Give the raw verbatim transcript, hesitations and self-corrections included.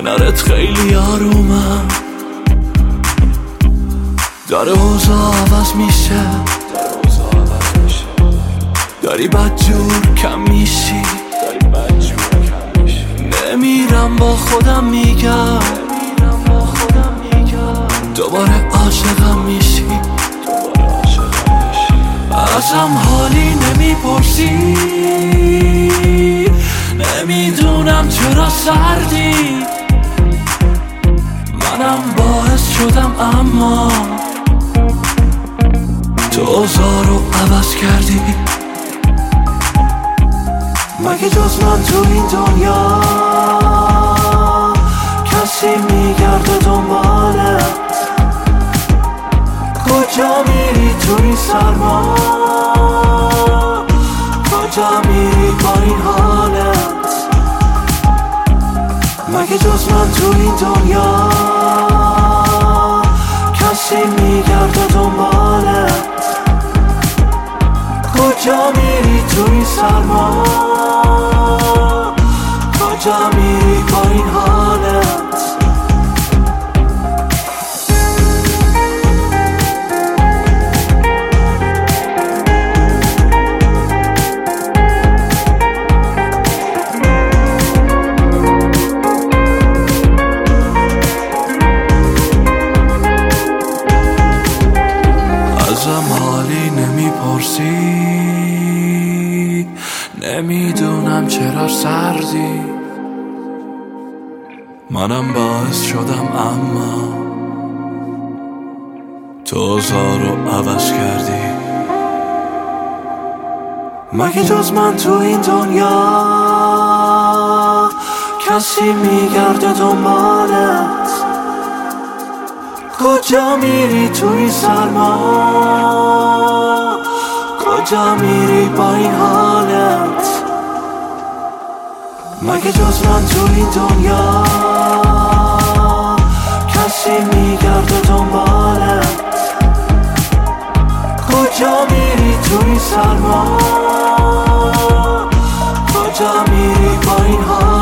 کنارت خیلی آرومم، داره اوضاع عوض میشه، داری بدجور کم میشی، نمیرم با خودم میگم دوباره عاشقم میشی، ازم حالی نمیپرسی، نمیدونم چرا سردی، منم باعث شدم اما تو اوضاع رو عوض کردی. مگه جز من تو این دنیا کسی میگرده دنبالت؟ کجا میری تو این سرما؟ کجا میری با این حالت؟ مگه جز من تو این دنیا کسی میگرده دنبالت؟ کجا میری تو این سرما؟ کجا میری با این حالت؟ ازم حالی نمیپرسی، نمیدونم چرا سردی، منم باعث شدم اما تو اوضاع رو عوض کردی. مگه جز من تو این دنیا کسی میگرده دنبالت؟ کجا میری تو این سرما؟ کجا میری با این حالت؟ مگه جز من تو این دنیا کسی میگرده دنبالت؟ کجا میری تو این سرما؟ کجا میری با این حالت؟